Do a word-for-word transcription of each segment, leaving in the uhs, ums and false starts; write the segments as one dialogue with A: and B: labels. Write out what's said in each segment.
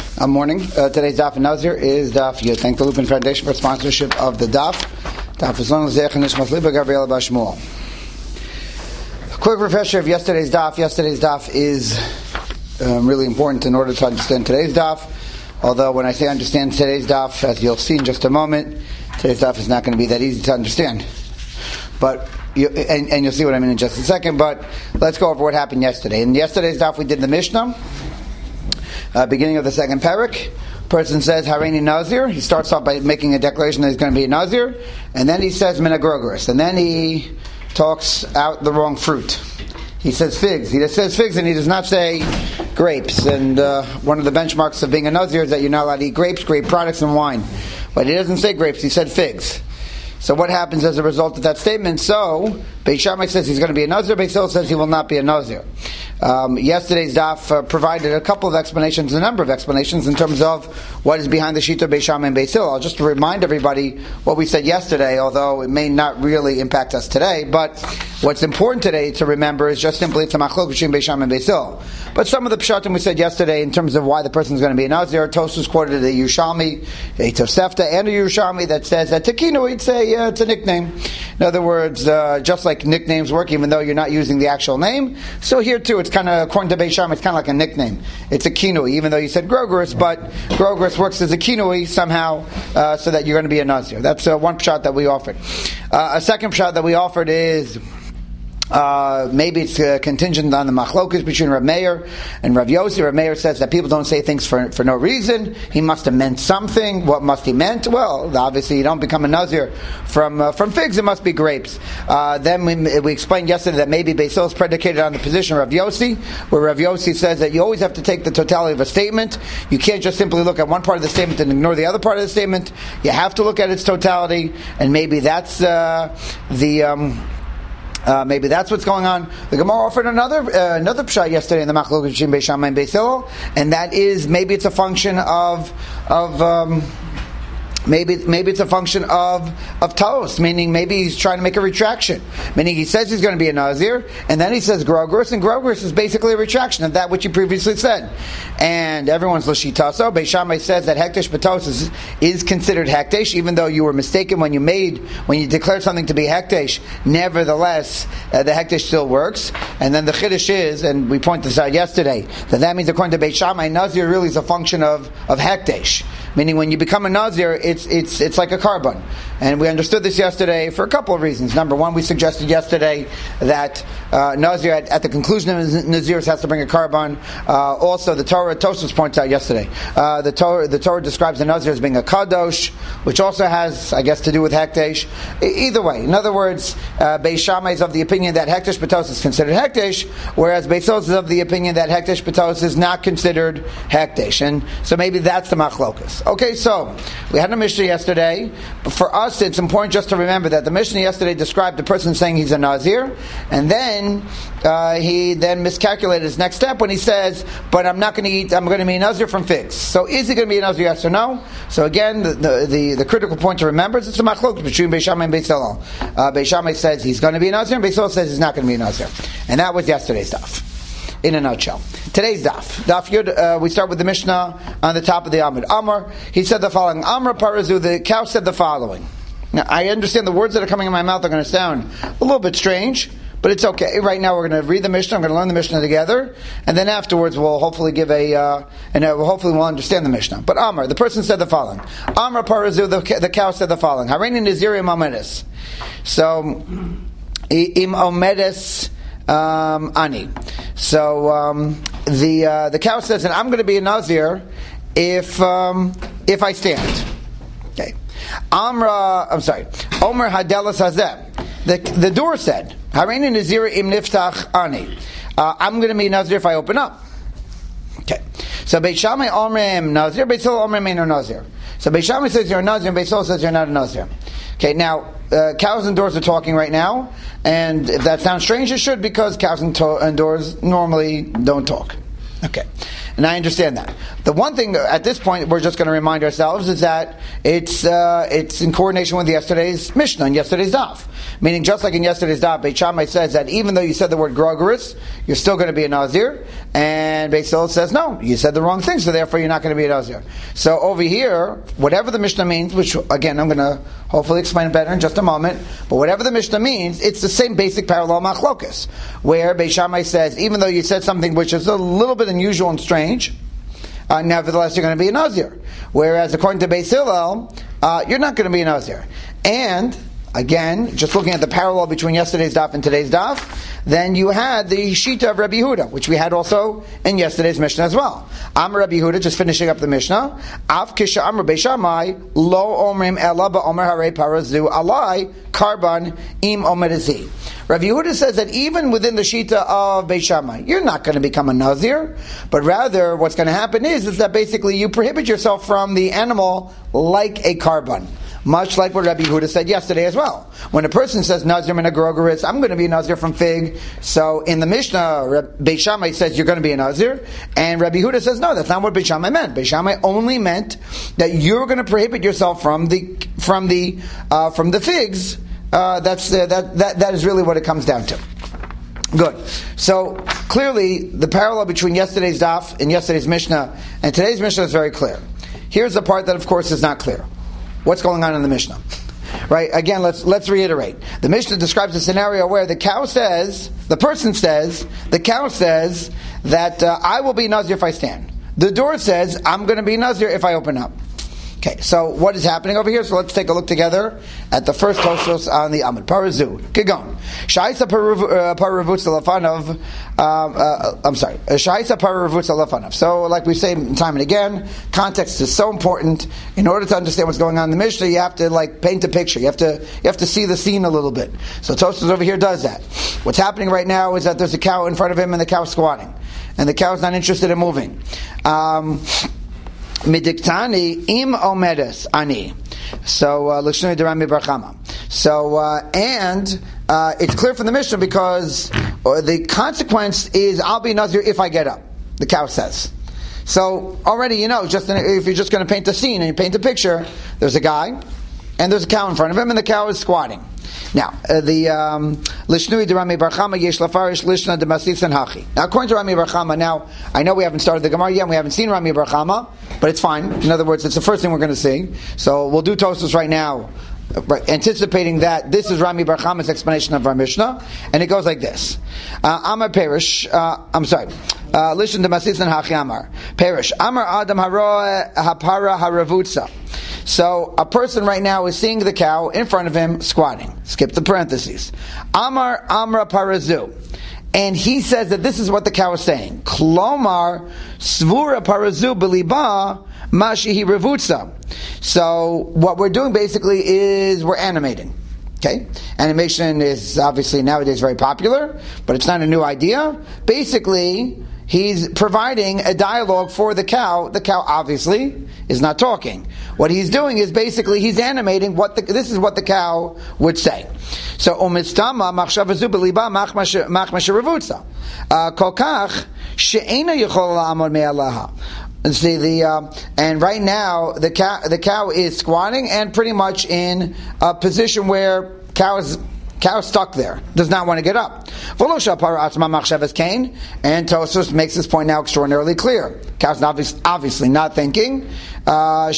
A: Uh, morning. Uh, today's Daf and Nazir is Daf Yud. Thank the Lupin Foundation for sponsorship of the Daf. Daf is long as Zech and Nishmas Liba Gabriela Bashmuel. A quick refresher of yesterday's Daf. Yesterday's Daf is um, really important in order to understand today's Daf. Although when I say understand today's Daf, as you'll see in just a moment, today's Daf is not going to be that easy to understand. But you, and, and you'll see what I mean in just a second. But let's go over what happened yesterday. In yesterday's Daf, we did the Mishnah. Uh, beginning of the second parak, person says Hareini Nazir. He starts off by making a declaration that he's going to be a Nazir, and then he says Mina Grogeris, and then he talks out the wrong fruit. He says figs. He just says figs, and he does not say grapes. And uh, one of the benchmarks of being a Nazir is that you're not allowed to eat grapes, grape products, and wine. But he doesn't say grapes. He said figs. So what happens as a result of that statement? So Beit Shammai says he's going to be a Nazir. Beit Hillel says he will not be a Nazir. Um, yesterday's daf uh, provided a couple of explanations, a number of explanations in terms of what is behind the Shita of Beit Shammai and Beit Hillel. I'll just remind everybody what we said yesterday, although it may not really impact us today. But what's important today to remember is just simply it's a machlok between Beit Shammai and Beit Hillel. But some of the pshatim we said yesterday in terms of why the person is going to be a Nazir, Tosfos quoted a Yerushalmi, a Tosefta, and a Yerushalmi that says that Tekinu, it's a, uh, it's a nickname. In other words, uh, just like nicknames work, even though you're not using the actual name, so here too, it's kind of, according to Beit Shammai, it's kind of like a nickname. It's a kinui, even though you said Grogeris, but Grogeris works as a kinui somehow, uh, so that you're going to be a Nazir. That's uh, one pshat that we offered. Uh, a second pshat that we offered is Uh, maybe it's uh, contingent on the machlokas between Rav Meir and Rav Yossi. Rav Meir says that people don't say things for, for no reason. He must have meant something. What must he meant? Well, obviously you don't become a Nazir from uh, from figs. It must be grapes. Uh, then we, we explained yesterday that maybe Beit Hillel is predicated on the position of Rav Yossi, where Rav Yossi says that you always have to take the totality of a statement. You can't just simply look at one part of the statement and ignore the other part of the statement. You have to look at its totality, and maybe that's uh, the... Um, Uh, maybe that's what's going on. The Gemara offered another uh, another pshat yesterday in the Machlok between Beit Shammai and Beit Hillel, and that is maybe it's a function of of um, maybe maybe it's a function of of Taos, meaning maybe he's trying to make a retraction, meaning he says he's going to be a Nazir, and then he says Grogeris, and Grogeris is basically a retraction of that which he previously said. And everyone's l'shitaso. Beit Shammai says that hekdesh b'tos is, is considered hekdesh, even though you were mistaken when you made when you declared something to be hekdesh. Nevertheless, uh, the hekdesh still works. And then the chiddush is, and we pointed this out yesterday, that that means according to Beit Shammai, Nazir really is a function of of hekdesh, meaning when you become a Nazir, it's it's it's like a carbon. And we understood this yesterday for a couple of reasons. Number one, we suggested yesterday that uh, Nazir at, at the conclusion of Nazirs has to bring a carbon. Uh, also, the Torah Tosfos points out yesterday. Uh, the Torah the Torah describes the Nazir as being a kadosh, which also has, I guess, to do with hekdesh. E- either way, in other words, uh, Beit Shammai is of the opinion that hekdesh b'tos is considered hekdesh, whereas Beit Hillel is of the opinion that hekdesh b'tos is not considered hekdesh, and so maybe that's the machlokas. Okay, so we had a Mishnah yesterday. But for us, it's important just to remember that the Mishnah yesterday described the person saying he's a Nazir, and then uh, he then miscalculated his next step when he says, "But I'm not going to eat. I'm going to be a Nazir from figs." So, is he going to be a Nazir? Yes or no? So again, the the, the, the critical point to remember is it's a machlok between Beit Shammai and Beit Hillel. Uh, Beit Shammai says he's going to be a Nazir, and Beit Hillel says he's not going to be a Nazir, and that was yesterday's daf. In a nutshell. Today's daf. Daf Yud, uh, we start with the Mishnah on the top of the Amud. Amr, he said the following. Amr Parazu, the cow said the following. Now, I understand the words that are coming in my mouth are going to sound a little bit strange, but it's okay. Right now we're going to read the Mishnah, I'm going to learn the Mishnah together, and then afterwards we'll hopefully give a, uh, and uh, hopefully we'll understand the Mishnah. But Amr, the person said the following. Amr Parazu, the, the cow said the following. Hareini Nazir im omedes. So, im omedes, Um, ani. So um, the uh, the cow says that I'm going to be a Nazir if um, if I stand. Okay. Amra, I'm sorry. Omer hadelas hazeh. The the door said, Hareini Nazir im niftach ani. Uh, I'm going to be a Nazir if I open up. Okay. So Beit Shammai Omrim Nazir, Beit Hillel Omrim Meino Nazir. So Beit Shammai says you're a Nazir, and Beit Hillel says you're not a Nazir. Okay, now, uh, cows and doors are talking right now, and if that sounds strange, it should, because cows and, to- and doors normally don't talk. Okay, and I understand that. The one thing at this point we're just going to remind ourselves is that it's uh, it's in coordination with yesterday's Mishnah and yesterday's Daf. Meaning, just like in yesterday's Daf, Beit Shammai says that even though you said the word Grogeris, you're still going to be a Nazir. And Beit Hillel says, no, you said the wrong thing, so therefore you're not going to be a Nazir. So over here, whatever the Mishnah means, which again I'm going to hopefully explain better in just a moment, but whatever the Mishnah means, it's the same basic parallel machlokas, where Beit Shammai says, even though you said something which is a little bit unusual and strange, Uh, nevertheless, you're going to be a Nazir. Whereas, according to Beis Hillel, uh, you're not going to be a Nazir. And, again, just looking at the parallel between yesterday's Daf and today's Daf, then you had the Shita of Rabbi Yehuda, which we had also in yesterday's Mishnah as well. Amar Rabbi Yehuda, just finishing up the Mishnah, Av kisha Amar Beis Shammai, lo omrim ela ba'omer harei parazu alai karban im omerezi. Rabbi Yehuda says that even within the Shita of Beit Shammai, you're not going to become a Nazir, but rather what's going to happen is, is that basically you prohibit yourself from the animal like a karban. Much like what Rabbi Yehuda said yesterday as well. When a person says Nazir min hagrogeris, I'm going to be a Nazir from fig. So in the Mishnah, Beit Shammai says you're going to be a Nazir, and Rabbi Yehuda says no, that's not what Beit Shammai meant. Beit Shammai only meant that you're going to prohibit yourself from the from the uh, from the figs. Uh, that's uh, that that that is really what it comes down to. Good. So clearly, the parallel between yesterday's Daf and yesterday's Mishnah and today's Mishnah is very clear. Here's the part that, of course, is not clear. What's going on in the Mishnah? Right? Again, let's let's reiterate. The Mishnah describes a scenario where the cow says, the person says, the cow says that uh, I will be Nazir if I stand. The door says I'm going to be Nazir if I open up. Okay, so what is happening over here? So let's take a look together at the first Tosfos on the Amud. Parazu. Get going. Shaisa paravutza lafanov. I'm sorry. Shaisa paravutza lafanov. So, like we say time and again, context is so important. In order to understand what's going on in the Mishnah, you have to like paint a picture. You have to you have to see the scene a little bit. So Tosfos over here does that. What's happening right now is that there's a cow in front of him, and the cow's squatting, and the cow's not interested in moving. Um, Midiktani im omedes ani. So uh, l'shnei derami barchama. So uh, and uh, it's clear from the Mishnah because uh, the consequence is I'll be Nazir if I get up. The cow says. So already you know, just if you're just going to paint a scene and you paint a picture, there's a guy and there's a cow in front of him and the cow is squatting. Now, uh, the Lishnui de Rami Barchama Yesh Lafarish Lishna de Masisan Hachi. Now, according to Rami Barchama, now I know we haven't started the Gemara yet, and we haven't seen Rami Barchama, but it's fine. In other words, it's the first thing we're going to see. So we'll do Tosfos right now, right, anticipating that this is Rami Barchama's explanation of our Mishnah, and it goes like this: uh, Amar Perish. Uh, I'm sorry. Lishna de Masisan Hachi Amar Perish. Amar Adam Haroa Hapara Haravutza. So a person right now is seeing the cow in front of him squatting. Skip the parentheses. Amar Amra Parazu. And he says that this is what the cow is saying. Klomar Svura Parazu Beliba Mashihi Revutza. So what we're doing basically is we're animating. Okay? Animation is obviously nowadays very popular, but it's not a new idea. Basically, he's providing a dialogue for the cow. The cow obviously is not talking. What he's doing is basically he's animating what the, this is what the cow would say. So umistama machshavazu beliba machmash machmashavutza kolkach she'ena yichol la'amod me'alaha. And see the uh, and right now the cow the cow is squatting and pretty much in a position where cow is cow stuck there, does not want to get up. And Tosfos makes this point now extraordinarily clear. Cow's obviously, obviously not thinking. Uh,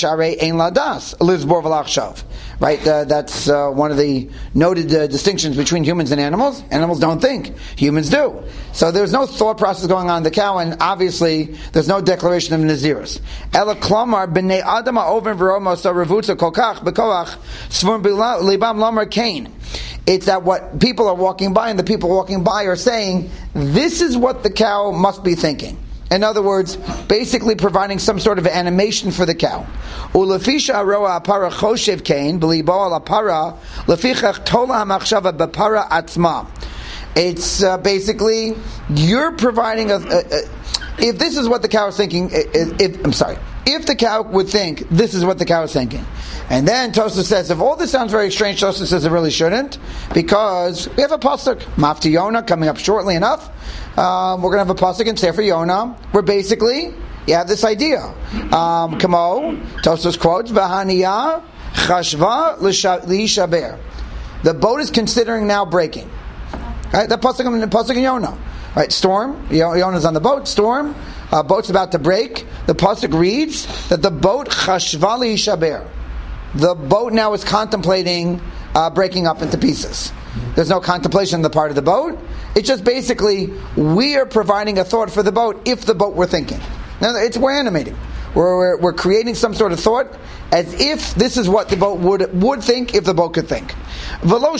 A: right? Uh, that's uh, one of the noted uh, distinctions between humans and animals. Animals don't think. Humans do. So there's no thought process going on in the cow, and obviously there's no declaration of Nazirus. Ela klomar b'nei adam ha'oven v'roma so revutza kolkach b'koach svur libam lomar kain. It's that what people are walking by, and the people walking by are saying, this is what the cow must be thinking. In other words, basically providing some sort of animation for the cow. Ulefisha aroa apara choshev kain b'libo al apara lefichach tola hamachshava b'para atzma. It's uh, basically you're providing a, a, a. If this is what the cow is thinking, if, if, I'm sorry. If the cow would think this is what the cow is thinking, and then Tosfos says, if all this sounds very strange, Tosfos says it really shouldn't, because we have a pasuk, Mafti Yonah, coming up shortly enough. Um, we're going to have a pasuk in Sefer Yonah, where basically you have this idea. Um, Kamo, Tosfos quotes, V'haniya chashva l'yishaber. The boat is considering now breaking. Right? The pasuk in pasuk in Yonah. Right? Storm. Yonah's on the boat. Storm. Uh, boat's about to break. The pasuk reads that the boat chashva l'yishaber. The boat now is contemplating uh, breaking up into pieces. There's no contemplation on the part of the boat. It's just basically we are providing a thought for the boat if the boat were thinking. Now it's we're animating. We're, we're, we're creating some sort of thought as if this is what the boat would would think if the boat could think. And again,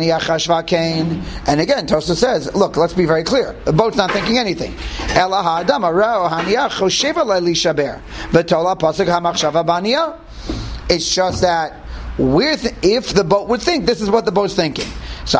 A: Tosfos says, look, let's be very clear. The boat's not thinking anything. It's just that we're th- if the boat would think, this is what the boat's thinking. So,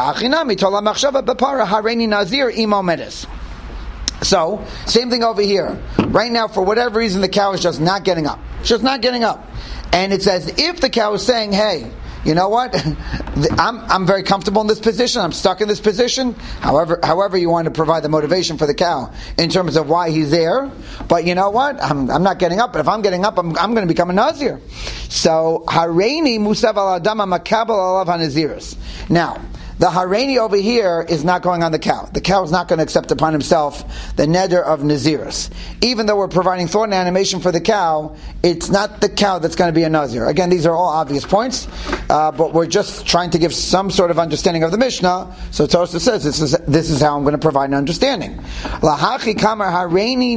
A: So, same thing over here. Right now, for whatever reason, the cow is just not getting up. It's just not getting up. And it's as if the cow is saying, hey, you know what? I'm I'm very comfortable in this position. I'm stuck in this position. However, however you want to provide the motivation for the cow in terms of why he's there. But you know what? I'm I'm not getting up. But if I'm getting up, I'm I'm going to become a Nazir. So Hareini Musav al Adama Makabel Alav Hanaziris. Now, the Hareini over here is not going on the cow. The cow is not going to accept upon himself the neder of Naziris. Even though we're providing thought and animation for the cow, it's not the cow that's going to be a Nazir. Again, these are all obvious points, uh, but we're just trying to give some sort of understanding of the Mishnah. So Tosfos says this is this is how I'm going to provide an understanding. Lahachi kamar Hareini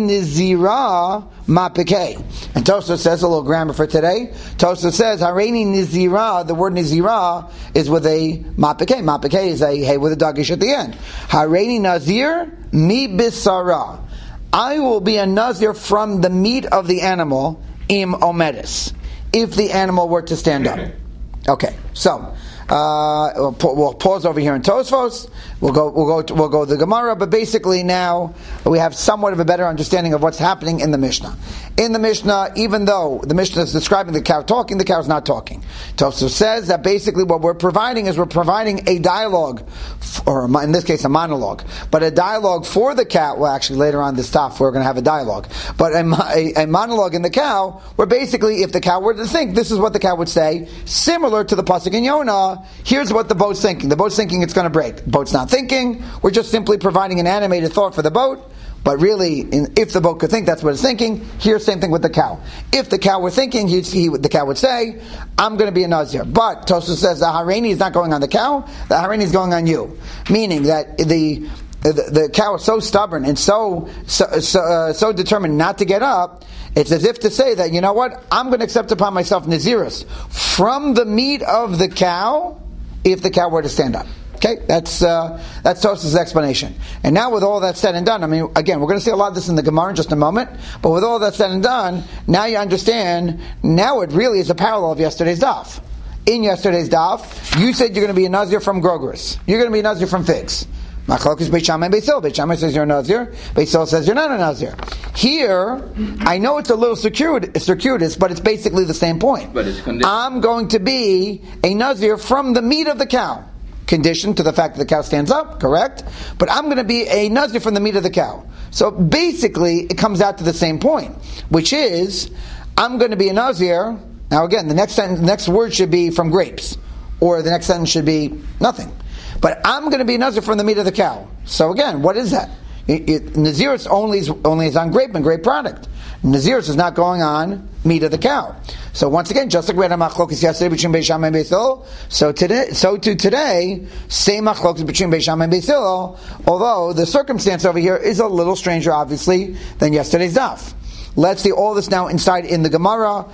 A: Nizira Mapikei. And Tosfos says a little grammar for today. Tosfos says Hareini Nizira. The word Nizira is with a Mapikei. Mapikei is a hey with a dagish at the end. Hareini Nazir mi bisara. I will be a Nazir from the meat of the animal im omedis. If the animal were to stand up. Okay, so uh, we'll, we'll pause over here in Tosfos. We'll go. We'll go. To, we'll go to the Gemara. But basically, now we have somewhat of a better understanding of what's happening in the Mishnah. In the Mishnah, even though the Mishnah is describing the cow talking, the cow is not talking. Tosfos says that basically what we're providing is we're providing a dialogue, or in this case a monologue, but a dialogue for the cow. Well, actually later on this stuff we're going to have a dialogue, but a, a, a monologue in the cow, where basically if the cow were to think, this is what the cow would say, similar to the pasuk in Yonah. Here's what the boat's thinking. The boat's thinking it's going to break. The boat's not thinking. We're just simply providing an animated thought for the boat. But really, in, if the boat could think, that's what it's thinking. Here's same thing with the cow. If the cow were thinking, he'd, he, the cow would say, I'm going to be a Nazir. But Tosfos says the Hareini is not going on the cow, the Hareini is going on you. Meaning that the the, the cow is so stubborn and so so, so, uh, so determined not to get up, it's as if to say that, you know what, I'm going to accept upon myself Naziris from the meat of the cow if the cow were to stand up. Okay, that's uh, that's Tosfos' explanation. And now with all that said and done, I mean, again, we're going to see a lot of this in the Gemara in just a moment, but with all that said and done, now you understand, now it really is a parallel of yesterday's daf. In yesterday's daf, you said you're going to be a Nazir from Grogris. You're going to be a Nazir from figs. Machlokes Beit Shammai and Beit Hillel. Beit Shammai says you're a Nazir. Beit Hillel says you're not a Nazir. Here, I know it's a little circuitous, circuitous but it's basically the same point.
B: But it's
A: I'm going to be a Nazir from the meat of the cow. Conditioned to the fact that the cow stands up, correct? But I'm going to be a Nazir from the meat of the cow. So basically, it comes out to the same point, which is, I'm going to be a Nazir. Now again, the next sentence, the next word should be from grapes, or the next sentence should be nothing. But I'm going to be a Nazir from the meat of the cow. So again, what is that? It, it, Naziris only is, only is on grape and grape product. Naziris is not going on meat of the cow. So once again, just like we had a machlokes yesterday between Beit Shammai and Beit Hillel, so today, so to today, same machlokes between Beit Shammai and Beit Hillel, although the circumstance over here is a little stranger, obviously, than yesterday's daf. Let's see all this now inside in the Gemara.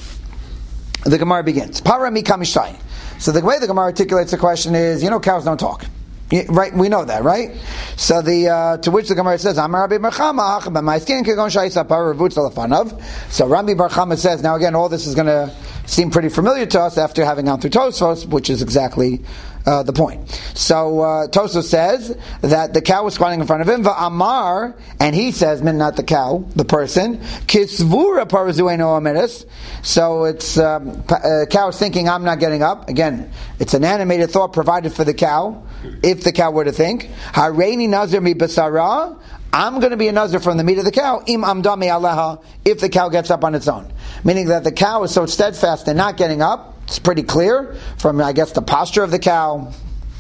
A: The Gemara begins. Para mi kamishtai. So the way the Gemara articulates the question is, you know, cows don't talk. Yeah, right, we know that, right? So the uh, to which the Gemara says, "Amar Rabbi Bar Chama, hacham b'maiskin kegon shayis apar revutz alafanav." So Rabbi Bar Chama says, now again, all this is going to seem pretty familiar to us after having gone through Tosfos, which is exactly uh, the point. So uh, Tosfos says that the cow was squatting in front of him, va'amar, and he says, not the cow, the person, kisvura parazueno amedus. So it's um, uh, cow is thinking, I'm not getting up. Again, it's an animated thought provided for the cow. If the cow were to think, Hareini Nazir mi basara, I'm going to be a nazir from the meat of the cow, im amdame aleha, if the cow gets up on its own. Meaning that the cow is so steadfast and not getting up, it's pretty clear from, I guess, the posture of the cow.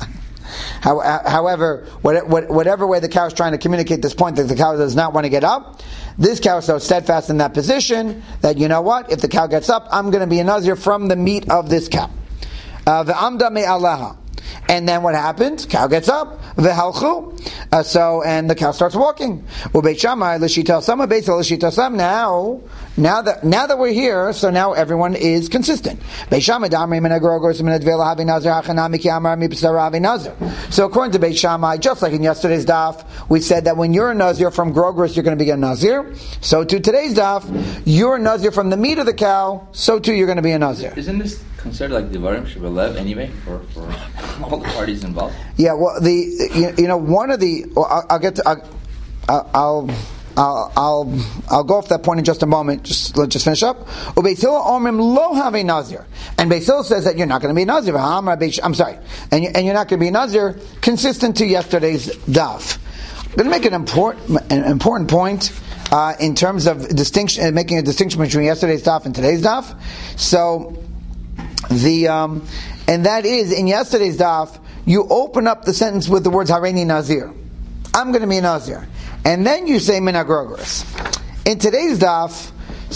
A: However, whatever way the cow is trying to communicate this point that the cow does not want to get up, this cow is so steadfast in that position that, you know what, if the cow gets up, I'm going to be a nazir from the meat of this cow. Uh, the amdame aleha. And then what happens? Cow gets up, v'halchu. Uh, so, and the cow starts walking. Ubeit Shammai l'shita sama, Beit Hillel l'shita sam. Now, now that now that we're here, so now everyone is consistent. Beit Shammai damri min agrogos min advela havi nazir hachanami ki amar mi b'sara havi nazir. So according to Beit Shammai, just like in yesterday's daf, we said that when you're a nazir from grogros, you're going to be a nazir. So to today's daf, you're a nazir from the meat of the cow. So too, you're going to be a nazir.
B: Isn't this considered like Devarim Shebelev anyway for, for all the parties involved?
A: Yeah, well, the you, you know one of the well, I'll, I'll get to I'll, I'll I'll I'll I'll go off that point in just a moment. Just let's just finish up. Ubeit Hillel omrim lo have a nazir, and Beit Hillel says that you're not going to be a nazir. I'm sorry, and you, and you're not going to be a nazir, consistent to yesterday's daf. I'm going to make an important an important point. Uh, in terms of distinction, making a distinction between yesterday's daf and today's daf. So, the um, and that is in yesterday's daf, you open up the sentence with the words Hareini Nazir. I'm going to be a Nazir, and then you say Min HaGrogros. In today's daf,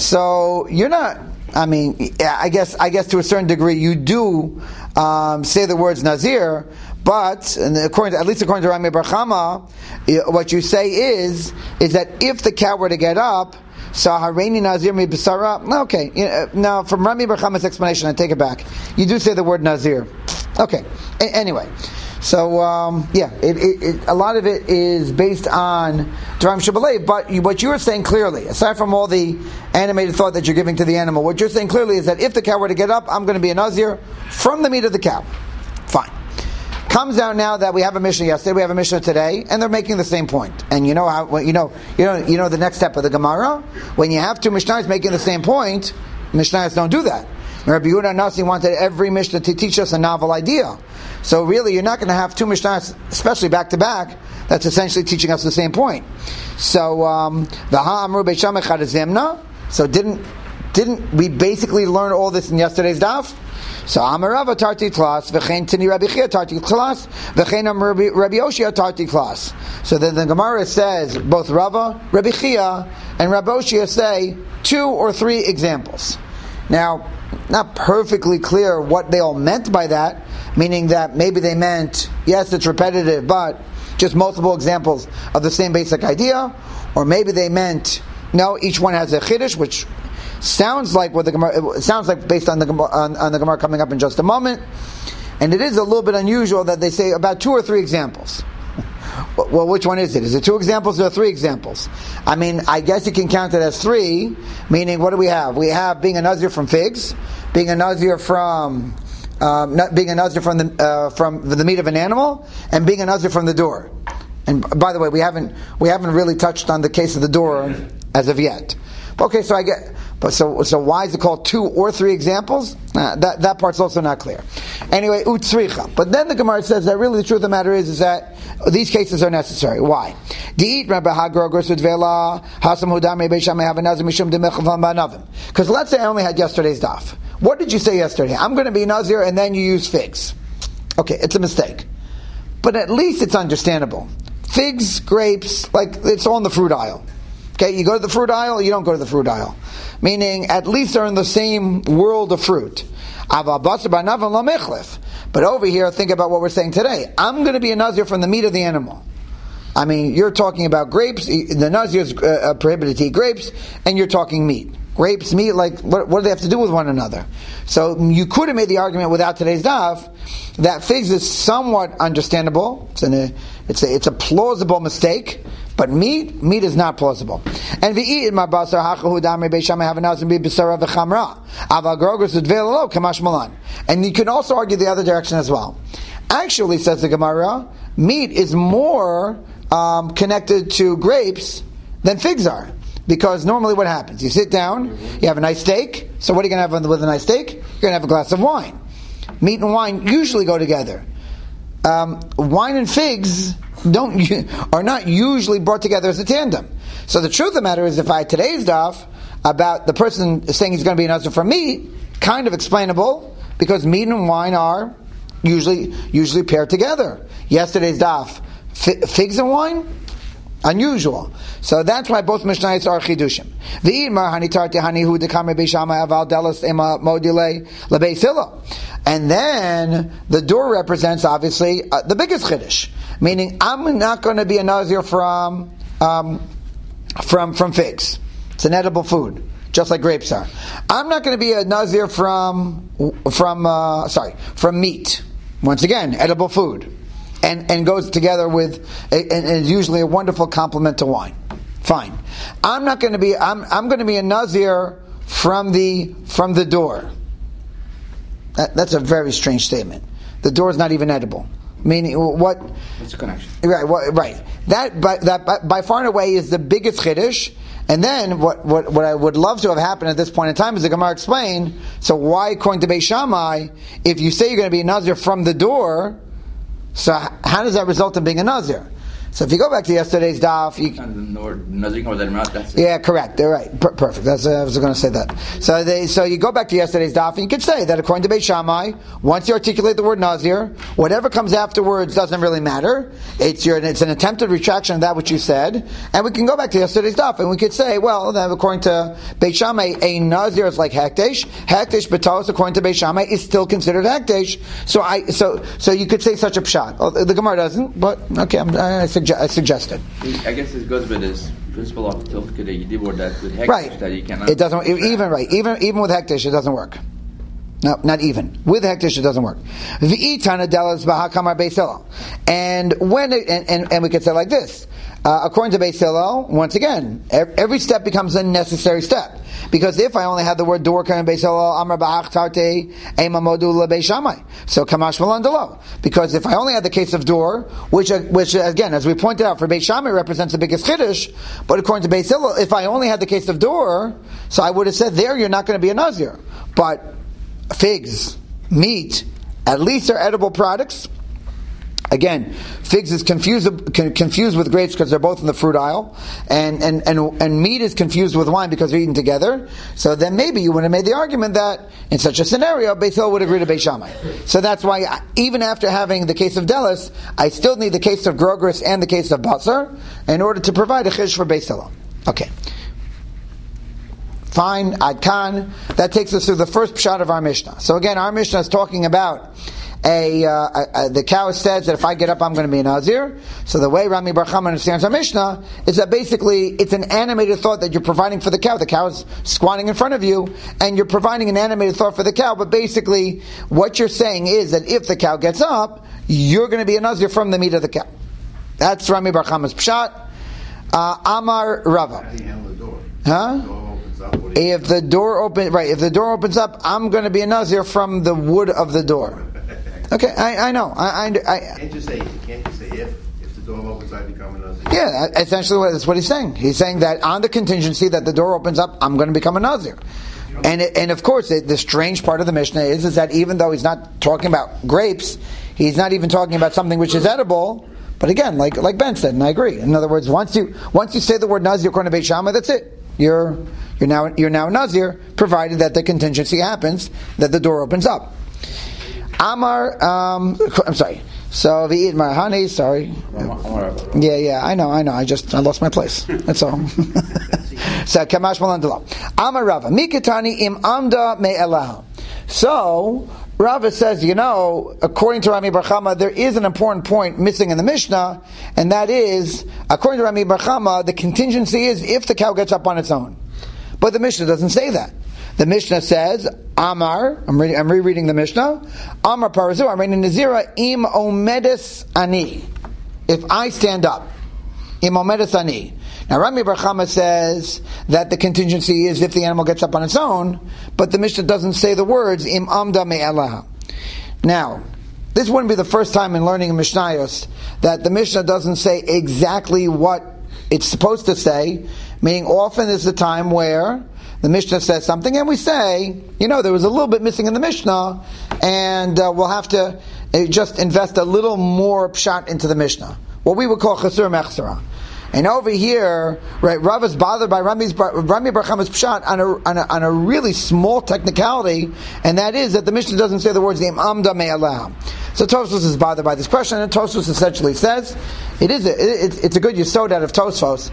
A: so you're not. I mean, I guess I guess to a certain degree you do um, say the words Nazir. But and according to, at least according to Rami Bar Chama, what you say is is that if the cow were to get up, so Hareini Nazir mi b'sara. Okay, you know, now from Rami Bar Chama's explanation, I take it back. You do say the word Nazir. Okay. A- anyway, so um, yeah, it, it, it, a lot of it is based on Dvarim Shebelev. But you, what you are saying clearly, aside from all the animated thought that you're giving to the animal, what you're saying clearly is that if the cow were to get up, I'm going to be a Nazir from the meat of the cow. Fine. Comes out now that we have a Mishnah yesterday, we have a Mishnah today, and they're making the same point. And you know how well, you know you know you know the next step of the Gemara, when you have two Mishnahs making the same point, Mishnahs don't do that. Rabbi Yehuda Nasi wanted every Mishnah to teach us a novel idea. So really, you're not going to have two Mishnahs, especially back to back, that's essentially teaching us the same point. So um, the Ha'amru Beit Shammai Chadazimna. So didn't didn't we basically learn all this in yesterday's daf? So Amarava Tarti Klas, V'chein Tini Rabbi Chia Tarti Klas, V'chein Am Rabbi Oshia Tarti Klas. So then the Gemara says both Rava, Rabbi Chia, and Rabbi Oshia say two or three examples. Now, not perfectly clear what they all meant by that, meaning that maybe they meant, yes, it's repetitive, but just multiple examples of the same basic idea, or maybe they meant, no, each one has a chiddush, which sounds like what the Gemara. It sounds like based on the on, on the Gemara coming up in just a moment, and it is a little bit unusual that they say about two or three examples. Well, which one is it? Is it two examples or three examples? I mean, I guess you can count it as three. Meaning, what do we have? We have being a nazir from figs, being a nazir from um, not being a nazir from the uh, from the meat of an animal, and being a nazir from the door. And by the way, we haven't we haven't really touched on the case of the door as of yet. Okay, so I get, but so so why is it called two or three examples? Uh, that that part's also not clear. Anyway, utzricha. But then the Gemara says that really the truth of the matter is is that these cases are necessary. Why? Because let's say I only had yesterday's daf. What did you say yesterday? I'm going to be nazir, and then you use figs. Okay, it's a mistake, but at least it's understandable. Figs, grapes, like it's all in the fruit aisle. Okay, you go to the fruit aisle, you don't go to the fruit aisle. Meaning, at least they're in the same world of fruit. But over here, think about what we're saying today. I'm going to be a nazir from the meat of the animal. I mean, you're talking about grapes, the nazir is uh, prohibited to eat grapes, and you're talking meat. Grapes, meat, like, what, what do they have to do with one another? So, you could have made the argument without today's daf, that figs is somewhat understandable. It's, an, it's, a, it's a plausible mistake. But meat, meat is not plausible. And the my basar hachahu damri beishama have anazim be b'sara v'chamra. Aval grogos udve'lo kamash malan. And you can also argue the other direction as well. Actually, says the Gemara, meat is more um, connected to grapes than figs are. Because normally what happens? You sit down, you have a nice steak. So what are you going to have with a nice steak? You're going to have a glass of wine. Meat and wine usually go together. um, wine and figs don't are not usually brought together as a tandem. So the truth of the matter is, if I had today's daf about the person saying he's going to be an nazir from meat, kind of explainable, because meat and wine are usually usually paired together. Yesterday's daf, f- figs and wine, unusual. So that's why both Mishnayos are chidushim. And then the door represents obviously uh, the biggest chiddush, meaning I'm not going to be a nazir from um, from from figs. It's an edible food, just like grapes are. I'm not going to be a nazir from from uh, sorry from meat. Once again, edible food, and and goes together with and is usually a wonderful complement to wine. Fine. I'm not going to be. I'm I'm going to be a nazir from the from the door. That, that's a very strange statement. The door is not even edible. Meaning, what?
B: What's the connection?
A: Right, what, right. That, by, that by, by far and away is the biggest chiddush. And then, what, what, what I would love to have happened at this point in time is the Gemara explained. So why, according to Beis Shammai, if you say you're going to be a nazir from the door, so how does that result in being a nazir? So if you go back to yesterday's daf, you, yeah, correct. They're right. Per- perfect. That's, uh, I was going to say that. So they, so you go back to yesterday's daf, and you could say that according to Beis Shammai, once you articulate the word nazir, whatever comes afterwards doesn't really matter. It's your, it's an attempted retraction of that which you said, and we can go back to yesterday's daf, and we could say, well, then according to Beis Shammai, a nazir is like hekdesh. Hekdesh betos, according to Beis Shammai, is still considered hekdesh. So I, so so you could say such a pshat. Oh, the Gemara doesn't, but okay, I'm, I say. I suggested.
B: I guess this goes with this principle of tilkede yidibor that with hektish
A: right.
B: that you cannot.
A: It doesn't even right even even with hektish it doesn't work. No, not even with hektish it doesn't work. V'itana delas b'hakamar Beis Hillel, and when it, and, and and we could say like this. Uh, according to Beis Hillel, once again, every step becomes a necessary step. Because if I only had the word door in Beis Hillel, Amar ba'ach tarte ema modula Beis Shammai. So kamash malandalo. Because if I only had the case of door, which which again, as we pointed out, for Beis Shammai represents the biggest chiddush, but according to Beis Hillel, if I only had the case of door, so I would have said there you're not going to be a nazir. But figs, meat, at least are edible products. Again, figs is confused confused with grapes because they're both in the fruit aisle, and, and, and, and meat is confused with wine because they're eaten together. So then maybe you would have made the argument that in such a scenario, Beis Hillel would agree to Beis Shammai. So that's why I, even after having the case of Delis, I still need the case of Grogris and the case of Basar in order to provide a chish for Beis Hillel. Okay. Fine, Ad Kan. That takes us through the first pshat of our Mishnah. So again, our Mishnah is talking about A, uh, a, a the cow says that if I get up, I'm going to be a nazir. So the way Rami Bar Chama understands our Mishnah is that basically it's an animated thought that you're providing for the cow. The cow is squatting in front of you, and you're providing an animated thought for the cow. But basically, what you're saying is that if the cow gets up, you're going to be a nazir from the meat of the cow. That's Rami Bar Chama's pshat. Uh, Amar Rava.
C: How do you handle the door?
A: Huh?
C: The door opens up, what do you
A: If the door open right, if the door opens up, I'm going to be a nazir from the wood of the door. Okay, I, I know. I, I, I
C: can't you say can't you say if if the door opens I become a nazir?
A: Yeah, essentially what, that's what he's saying. He's saying that on the contingency that the door opens up, I'm going to become a nazir. And it, and of course, it, the strange part of the Mishnah is is that even though he's not talking about grapes, he's not even talking about something which is edible. But again, like like Ben said, and I agree. In other words, once you once you say the word nazir according to Beis Shammai, that's it. You're you're now you're now a nazir, provided that the contingency happens that the door opens up. Amar, um, I'm sorry. So the eat my honey. Sorry. Yeah, yeah. I know. I know. I just I lost my place. That's all. So kamash malandala. Amar Rava mikatani im amda me'elah. So Rava says, you know, according to Rami Bar Chama, there is an important point missing in the Mishnah, and that is, according to Rami Bar Chama, the contingency is if the cow gets up on its own. But the Mishnah doesn't say that. The Mishnah says, Amar, I'm, reading, I'm rereading the Mishnah, Amar Parazu, I'm reading Nazira, Im Omedes Ani. If I stand up, Im Omedes Ani. Now Rami Bar Chama says that the contingency is if the animal gets up on its own, but the Mishnah doesn't say the words, Im Amda Me'elaha. Now, this wouldn't be the first time in learning in Mishnayos that the Mishnah doesn't say exactly what it's supposed to say, meaning often is the time where the Mishnah says something, and we say, you know, there was a little bit missing in the Mishnah, and uh, we'll have to uh, just invest a little more pshat into the Mishnah. What we would call chesur mechsera. And over here, right, Rav is bothered by Rami's, Rami bar Chama's pshat on a, on, a, on a really small technicality, and that is that the Mishnah doesn't say the words "Im amda me'alah." So Tosfos is bothered by this question, and Tosfos essentially says, it is a, it, it's a good yesod out of Tosfos.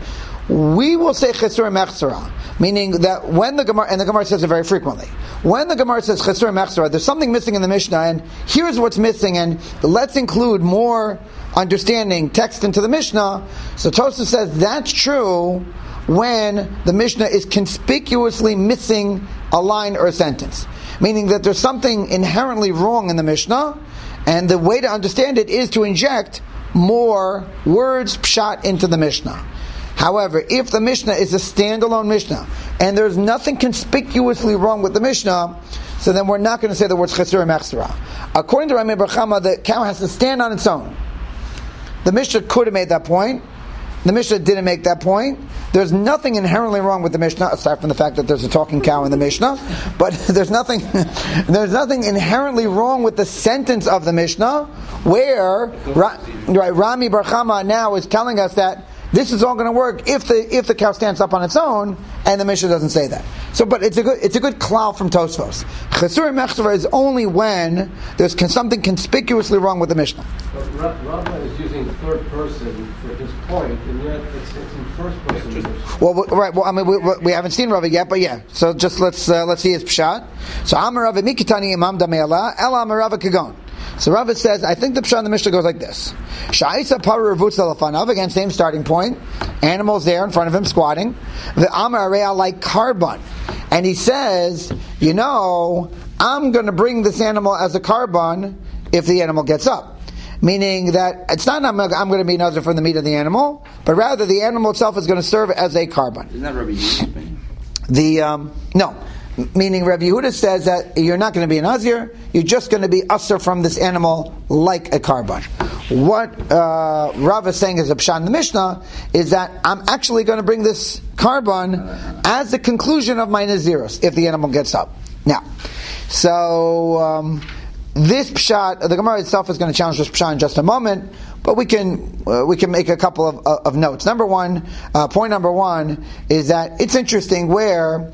A: We will say chesur mechsera, meaning that when the Gemara, and the Gemara says it very frequently, when the Gemara says chesur mechsera, there's something missing in the Mishnah, and here's what's missing, and let's include more understanding text into the Mishnah. So Tosfos says that's true when the Mishnah is conspicuously missing a line or a sentence, meaning that there's something inherently wrong in the Mishnah, and the way to understand it is to inject more words, pshat, into the Mishnah. However, if the Mishnah is a standalone Mishnah, and there's nothing conspicuously wrong with the Mishnah, so then we're not going to say the words chesur mechsera. According to Rami bar Chama, the cow has to stand on its own. The Mishnah could have made that point. The Mishnah didn't make that point. There's nothing inherently wrong with the Mishnah, aside from the fact that there's a talking cow in the Mishnah. But there's nothing, there's nothing inherently wrong with the sentence of the Mishnah, where Ra, right, Rami bar Chama now is telling us that this is all going to work if the if the cow stands up on its own, and the Mishnah doesn't say that. So, but it's a good it's a good klal from Tosfos. Chesur mechsera is only when there's something conspicuously wrong with the Mishnah.
D: But Rabbi is using third person for his point, and yet it's, it's in first person.
A: Well, right. Well, I mean, we, we haven't seen Rabbi yet, but yeah. So just let's uh, let's see his pshat. So Amar Rabbi Mikitani Imam Dameala El Amar Rabbi Kagon. So Rava says, I think the pshat in the Mishnah goes like this: Sha'isa paru revutza lefanav, again, same starting point. Animals there in front of him squatting. The Amar Areya like carbon, and he says, you know, I'm going to bring this animal as a carbon if the animal gets up. Meaning that it's not I'm, I'm going to be nazir from the meat of the animal, but rather the animal itself is going to serve as a carbon.
B: Isn't that Rabbi Yehuda?
A: The um, no. Meaning Rabbi Yehuda says that you're not going to be a nazir, you're just going to be usher from this animal like a carbon. What uh, Rav is saying is a pshat in the Mishnah is that I'm actually going to bring this carbon as the conclusion of my nazirus if the animal gets up. Now, so um, this pshat, the Gemara itself is going to challenge this pshat in just a moment, but we can uh, we can make a couple of, uh, of notes. Number one, uh, point number one is that it's interesting where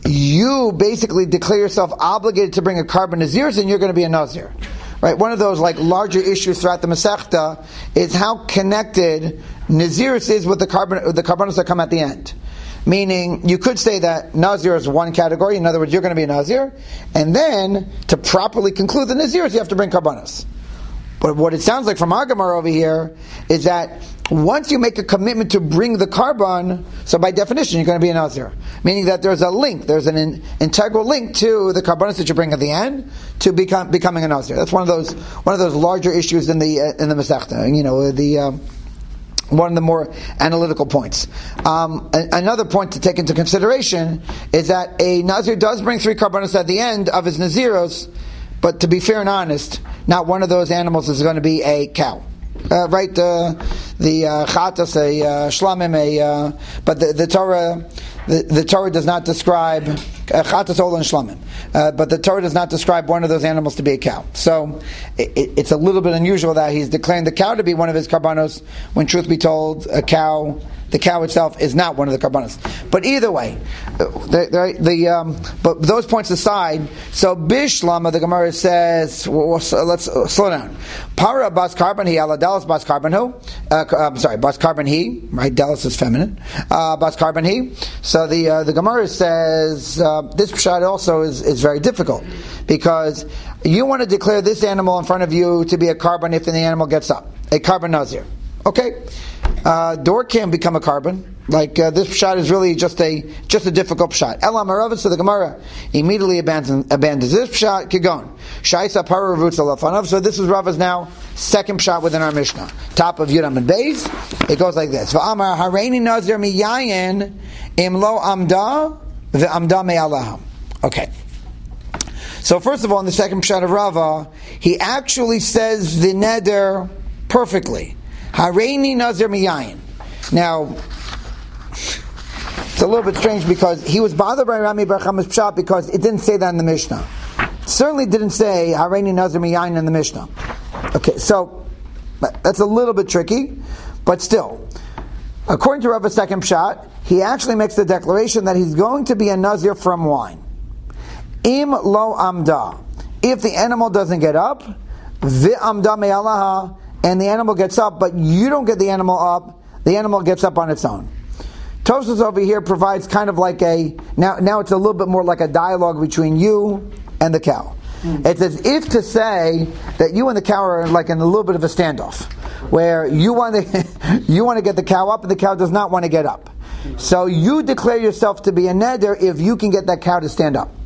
A: you basically declare yourself obligated to bring a carbon nazirus, and you're going to be a nazir. Right? One of those like larger issues throughout the Masechta is how connected nazirus is with the carbon the carbonos that come at the end. Meaning, you could say that nazir is one category. In other words, you're going to be a nazir, and then to properly conclude the nazirus, you have to bring carbonos. But what it sounds like from our Gemara over here is that once you make a commitment to bring the carbon, so by definition you're going to be a nazir. Meaning that there's a link, there's an in, integral link to the carbonos that you bring at the end to become becoming a nazir. That's one of those one of those larger issues in the uh, in the Masechta. You know, the um, one of the more analytical points. Um, a, another point to take into consideration is that a nazir does bring three carbonos at the end of his naziros, but to be fair and honest, not one of those animals is going to be a cow. Uh, right, uh, the uh, chatas, a uh, shlamim, a uh, but the, the Torah, the, the Torah does not describe uh, chatas, ola, and shlamim. Uh, but the Torah does not describe one of those animals to be a cow. So it, it, it's a little bit unusual that he's declaring the cow to be one of his karbanos, when truth be told, a cow, the cow itself is not one of the karbanos. But either way, the, the, the um, but those points aside, so Bishlama, the Gemara says, well, let's uh, slow down. Para bas carbon he, ala Dallas bas carbon who? Uh, I'm sorry, bas carbon he, right? Dallas is feminine. Uh, bas carbon he. So the uh, the Gemara says uh, this pshat also is, is very difficult, because you want to declare this animal in front of you to be a carbon if the animal gets up, a carbon nazir. Okay, uh, door can become a carbon. Like uh, this pshat is really just a just a difficult pshat. Elam Arav, so the Gemara immediately abandons, abandons this pshat. Kigon Shaisa Paru Rutza Lafanav. So this is Rava's now second pshat within our Mishnah. Top of Yudam and Beis. It goes like this: Va'amar Hareini Nazir Miyayin Imlo Amda VeAmda Me'alaham. Okay. So first of all, in the second pshat of Rava, he actually says the neder perfectly. Hareini Nazir Miyayin. Now, It's a little bit strange because he was bothered by Rami Bar Chama's pshat because it didn't say that in the Mishnah. It certainly didn't say Hareini Nazir Miyayin in the Mishnah. Okay, so that's a little bit tricky, but still, according to Rava's second pshat, he actually makes the declaration that he's going to be a Nazir from wine. Im lo amda, if the animal doesn't get up, vi amda me'alaha, and the animal gets up, but you don't get the animal up, the animal gets up on its own. Tosfos over here provides kind of like a, now now it's a little bit more like a dialogue between you and the cow. Mm. It's as if to say that you and the cow are like in a little bit of a standoff, where you want to you want to get the cow up and the cow does not want to get up. So you declare yourself to be a neder if you can get that cow to stand up.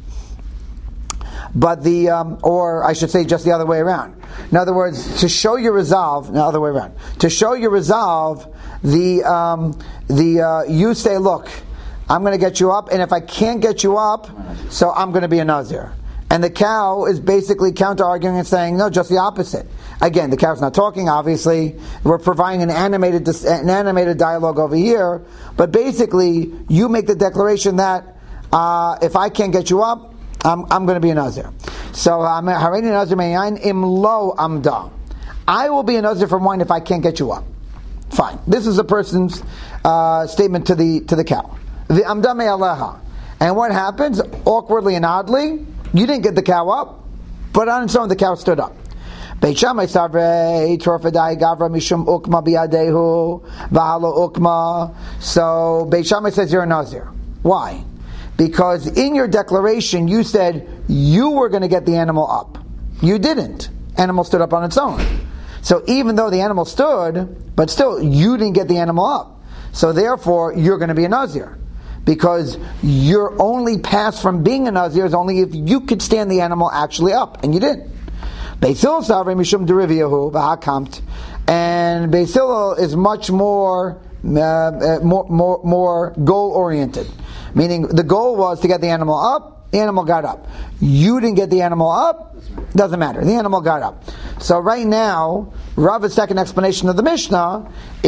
A: But the, um, or I should say just the other way around. In other words, to show your resolve, no, other way around. To show your resolve, the, um, the, uh, you say, look, I'm going to get you up, and if I can't get you up, so I'm going to be a Nazir. And the cow is basically counter-arguing and saying, no, just the opposite. Again, the cow's not talking, obviously. We're providing an animated, an animated dialogue over here. But basically, you make the declaration that, uh, if I can't get you up, I'm, I'm going to be a Nazir. So, Hareini Nazir Me'yayin im lo amda. I will be a Nazir from wine if I can't get you up. Fine. This is a person's uh, statement to the to the cow. The amda me'aleha. And what happens? Awkwardly and oddly, you didn't get the cow up, but on its own the cow stood up. Beit Shammai savrei torfedai gavra mishum ukma biadehu v'halo ukma. So Beit Shammai says you're a Nazir. Why? Because in your declaration you said you were going to get the animal up. You didn't. Animal stood up on its own. So even though the animal stood, but still you didn't get the animal up. So therefore you're going to be a Nazir. Because your only pass from being a Nazir is only if you could stand the animal actually up, and you didn't. Beis Hillel savrei mishum deriviyahu v'hakamt, and Beis Hillel is much more uh, uh, more more, more goal oriented. Meaning the goal was to get the animal up, the animal got up. You didn't get the animal up, doesn't matter. The animal got up. So right now, Rava's second explanation of the Mishnah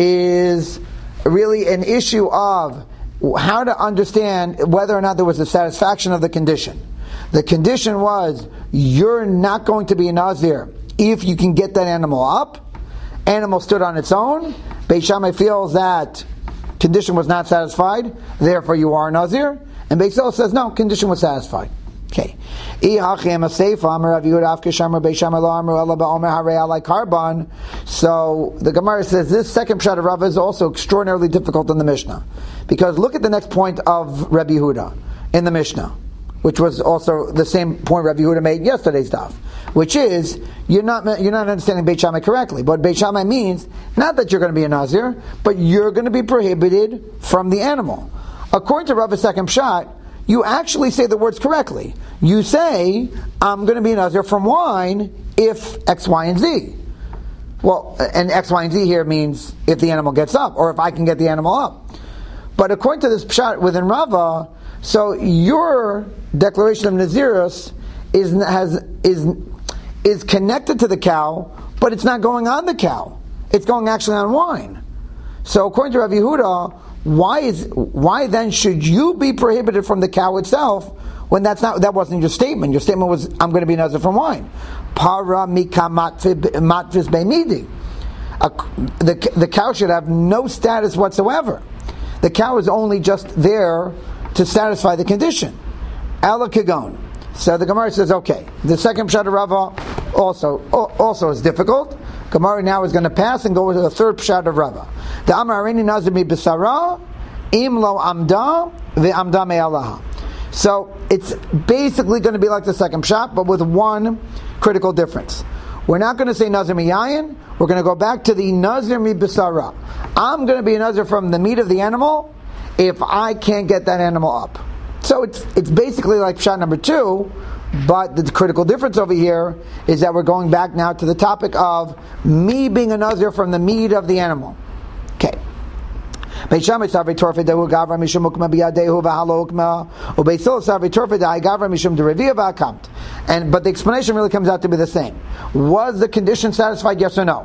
A: is really an issue of how to understand whether or not there was a satisfaction of the condition. The condition was, you're not going to be a Nazir if you can get that animal up. Animal stood on its own. Beit Shammai feels that condition was not satisfied, therefore you are a Nazir. And Beit Hillel says, no, condition was satisfied. Okay. So the Gemara says this second pshat of Rava is also extraordinarily difficult in the Mishnah. Because look at the next point of Rabbi Yehuda in the Mishnah, which was also the same point Rabbi Yehuda made in yesterday's daf, which is, you're not you're not understanding Beit Shammai correctly. But Beit Shammai means, not that you're going to be a Nazir, but you're going to be prohibited from the animal. According to Rava's second pshat, you actually say the words correctly. You say, I'm going to be a Nazir from wine if X, Y, and Z. Well, and X, Y, and Z here means if the animal gets up, or if I can get the animal up. But according to this pshat within Rava, so your declaration of Nazirus is has is is connected to the cow, but it's not going on the cow. It's going actually on wine. So according to Rav Yehuda, why is why then should you be prohibited from the cow itself when that's not that wasn't your statement? Your statement was, I'm going to be Nazir from wine. Para mika matvis beimidi. The the cow should have no status whatsoever. The cow is only just there to satisfy the condition. Ala kagon. So the Gemara says, okay, the second pshat of Rava also also is difficult. Gemara now is going to pass and go to the third pshat of Rava. The Amar Hareini Nazir mi b'sara im lo amda ve'amda me'alaha. So it's basically going to be like the second pshat, but with one critical difference. We're not going to say Nazir miyayin. We're going to go back to the Nazir mi b'sara. I'm going to be a Nazir from the meat of the animal if I can't get that animal up. So it's it's basically like pshat number two, but the critical difference over here is that we're going back now to the topic of me being a Nazir from the meat of the animal. Okay. Beit Shammai savrei torfedai gavra mishum ukma biyadehu v'halo ukma, uBeit Hillel savrei torfedai gavra mishum derivia v'akamt. And but the explanation really comes out to be the same. Was the condition satisfied? Yes or no?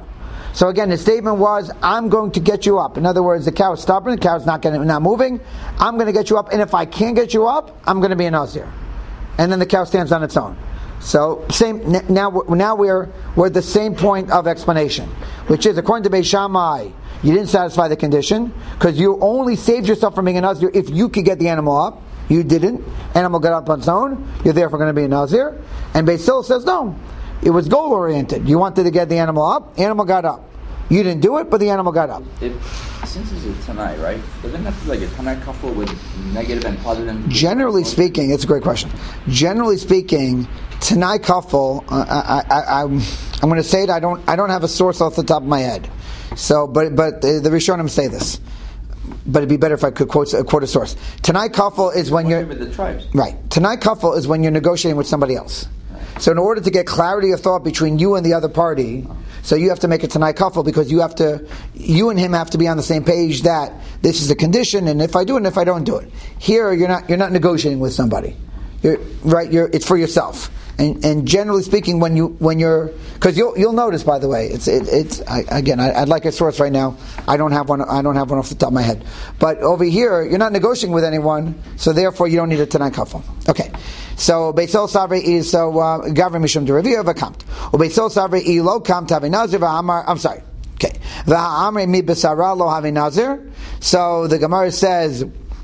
A: So again, the statement was, I'm going to get you up. In other words, the cow is stubborn, the cow is not, getting, not moving. I'm going to get you up, and if I can't get you up, I'm going to be a nazir. And then the cow stands on its own. So same. Now, now we're we're at the same point of explanation, which is according to Beis Shammai, you didn't satisfy the condition because you only saved yourself from being a nazir if you could get the animal up. You didn't. Animal got up on its own. You're therefore going to be a nazir. And Beis Hillel says no. It was goal oriented. You wanted to get the animal up. Animal got up. You didn't do it, but the animal got up.
B: If, since it's a Tanai, right? Doesn't that feel like a Tanai couple with negative and positive?
A: Generally speaking, it's a great question. Generally speaking, Tanai couple, uh, I, I, I, I'm, I'm going to say it. I don't. I don't have a source off the top of my head. So, but but the, the Rishonim say this. But it'd be better if I could quote, uh, quote a source. Tanai couple is when you're
B: with the tribes.
A: Right. Tanai couple is when you're negotiating with somebody else. Right. So in order to get clarity of thought between you and the other party. Oh. So you have to make a Tanai kafel because you have to, you and him have to be on the same page that this is a condition, and if I do it, and if I don't do it. Here, you're not, you're not negotiating with somebody. You're, right? You're, it's for yourself. And, and generally speaking, when you, when you're, because you'll, you'll notice, by the way, it's, it, it's, I, again, I, I'd like a source right now. I don't have one, I don't have one off the top of my head. But over here, you're not negotiating with anyone, so therefore you don't need a Tanai kafel. Okay. So Beisol Savre is so Gavri Mishum Derivia Vakamt. Or Beisol Savre Elo Kamt Have Nazir Vahamar. I'm sorry. Okay. Vahamre Mi Besara Lo Have Nazir. So the Gemara says.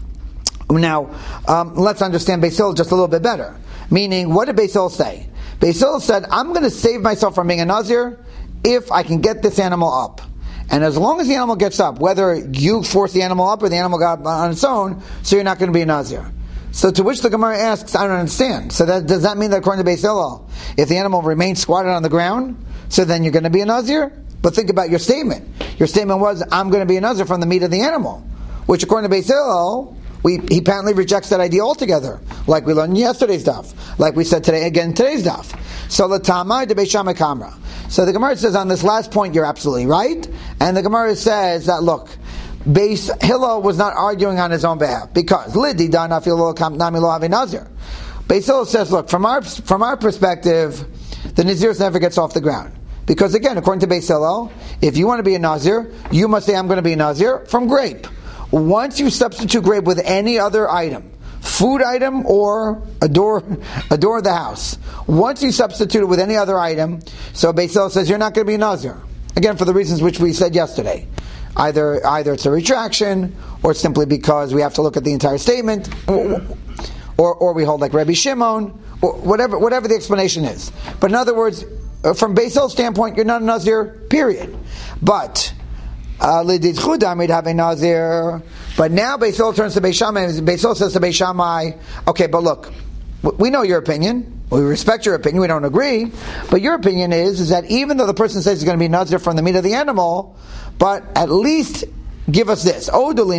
A: Now, um, let's understand Beisol just a little bit better. Meaning, what did Beisol say? Beisol said, "I'm going to save myself from being a Nazir if I can get this animal up." And as long as the animal gets up, whether you force the animal up or the animal got up on its own, so you're not going to be a Nazir. So to which the Gemara asks, I don't understand. So that, does that mean that according to Beis Hillel, if the animal remains squatted on the ground, so then you're going to be a Nazir? But think about your statement. Your statement was, I'm going to be a Nazir from the meat of the animal. Which according to Beis Hillel, we, he apparently rejects that idea altogether. Like we learned in yesterday's daf. Like we said today, again today's daf. So l'tamai de Beis Shammai kamra. So the Gemara says on this last point, you're absolutely right. And the Gemara says that, look, Beis Hillel was not arguing on his own behalf because Lidi da nafilo kam nami lo have nazir. Beis Hillel says, look, from our from our perspective, the nazir never gets off the ground because again, according to Beis Hillel, if you want to be a nazir, you must say I'm going to be a nazir from grape. Once you substitute grape with any other item, food item or a door, a door of the house, once you substitute it with any other item, so Beis Hillel says you're not going to be a nazir. Again, for the reasons which we said yesterday. Either either it's a retraction, or simply because we have to look at the entire statement, or, or, or we hold like Rabbi Shimon, or whatever whatever the explanation is. But in other words, from Beis Hillel's standpoint, you're not a Nazir, period. But Lidid Chudamid have a Nazir. But now Beis Hillel turns to Beis Shammai, and Beis Hillel says to Beis Shammai, okay, but look, we know your opinion. We respect your opinion. We don't agree. But your opinion is, is that even though the person says he's going to be Nazir from the meat of the animal, but at least give us this. Over here,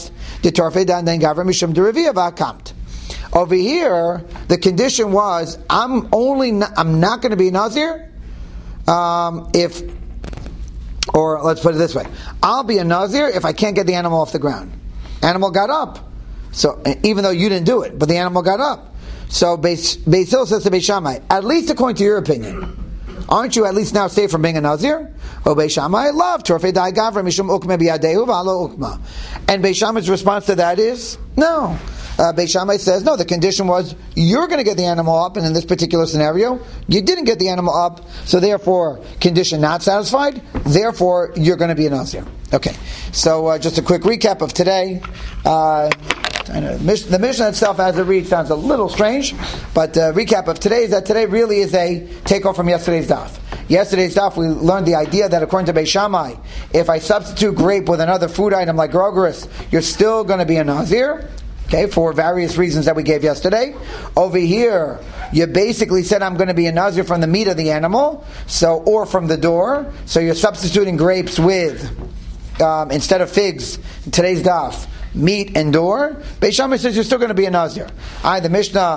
A: the condition was, I'm only, not, I'm not going to be Nazir um, if, or let's put it this way, I'll be a Nazir if I can't get the animal off the ground. Animal got up. So even though you didn't do it, but the animal got up. So Beis Hillel says to Beis Shammai, at least according to your opinion, aren't you at least now safe from being a Nazir? Oh, Beis Shammai, love Torfei Dai Gavra Mishum Ukma Biyadehu V'Halo Ukma. And Beis Shammai's response to that is no. Uh, Beis Shammai says no. The condition was you're going to get the animal up, and in this particular scenario, you didn't get the animal up, so therefore, condition not satisfied. Therefore, you're going to be a Nazir. Okay. So uh, just a quick recap of today. Uh, I know, the Mishnah itself, as it reads, sounds a little strange, but uh, recap of today is that today really is a takeoff from yesterday's daf. Yesterday's daf, we learned the idea that according to Beis Shammai, if I substitute grape with another food item like grogeris, you're still going to be a Nazir, okay, for various reasons that we gave yesterday. Over here, you basically said I'm going to be a Nazir from the meat of the animal, so or from the door, so you're substituting grapes with, um, instead of figs, in today's daf, meat and door. Beis Shammai says you're still going to be a Nazir. I, the Mishnah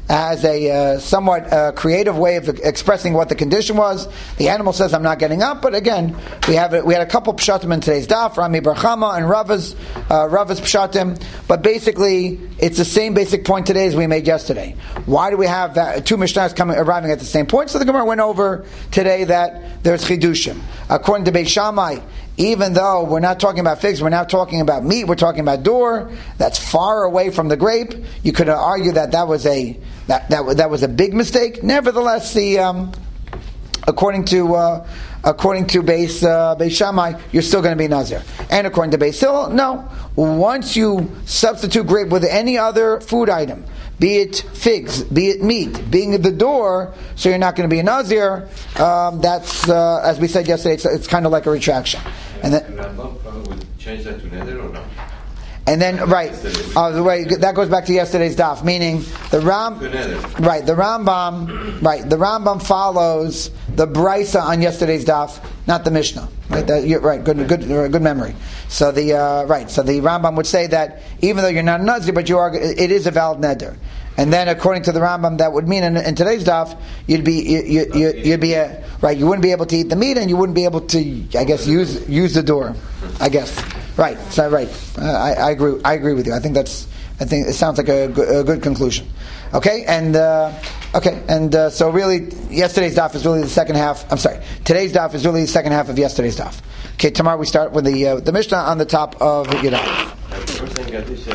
A: as a uh, somewhat uh, creative way of expressing what the condition was. The animal says, "I'm not getting up." But again, we have we had a couple pshatim in today's daf, Rami Bar Chama and Rava's uh, Rava's pshatim. But basically, it's the same basic point today as we made yesterday. Why do we have that, two mishnahs coming arriving at the same point? So the Gemara went over today that there's chidushim. According to Beit Shammai, even though we're not talking about figs, we're not talking about meat, we're talking about door that's far away from the grape. You could argue that that was a that that, that was a big mistake. Nevertheless, the um, according to uh, according to Beis uh, Beis Shammai, you're still going to be Nazir. And according to Beis Hillel, no. Once you substitute grape with any other food item, be it figs, be it meat, being at the door, so you're not going to be a Nazir. Um, that's uh, as we said yesterday. It's, it's kind of like a retraction. And then,
E: Rambam would change that to neder or not?
A: And then, right, uh, the way that goes back to yesterday's daf, meaning the Ram, right, the Rambam, right, the Rambam follows the Brisa on yesterday's daf, not the Mishnah. Right, that, you're right, good, good, good memory. So the uh, right, so the Rambam would say that even though you're not a Nazir, but you are, it is a valid neder. And then, according to the Rambam, that would mean in, in today's daf, you'd be you, you, you, you'd be a, right. You wouldn't be able to eat the meat, and you wouldn't be able to, I guess, use use the door. I guess, right. So right, uh, I, I agree. I agree with you. I think that's. I think it sounds like a, good, a good conclusion. Okay, and uh, okay, and uh, so really, yesterday's daf is really the second half. I'm sorry, today's daf is really the second half of yesterday's daf. Okay, tomorrow we start with the uh, the Mishnah on the top of Yudam.